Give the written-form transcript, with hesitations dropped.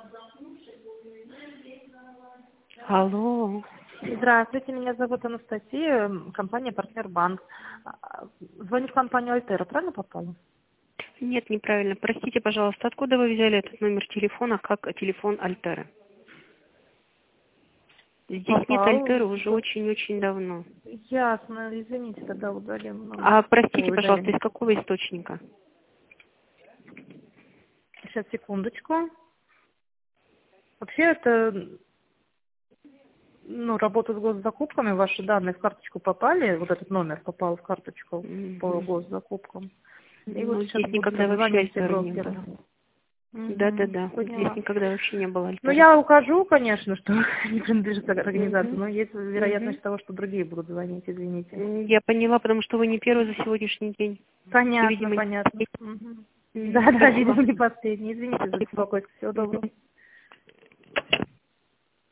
Алло. Здравствуйте, меня зовут Анастасия, компания «Партнер Банк». Звоню в компанию «Альтера», правильно попала? Нет, неправильно. Простите, пожалуйста, откуда вы взяли этот номер телефона как телефон Альтеры? Здесь нет Попал. Альтеры уже очень-очень давно. Ясно, извините, тогда удалим номер. А простите, Ой, пожалуйста, удалим. из какого источника? Сейчас, секундочку. Вообще это, работа с госзакупками, ваши данные в карточку попали, вот этот номер попал в карточку по госзакупкам. И вот Ну, сейчас здесь будут никогда вообще звонить все Альтеры не брокеры. было. Да-да-да. Поняла. Здесь никогда вообще не было Ну, Альтеры. я укажу, конечно, что не принадлежит организации, Мгм. но есть вероятность Мгм. того, что другие будут звонить, извините. Я поняла, потому что вы не первый за сегодняшний день. И, Понятно, видимо, понятно. не... Да, Спасибо. видимо, не последний. Извините за беспокойство. Всего доброго. Мгм.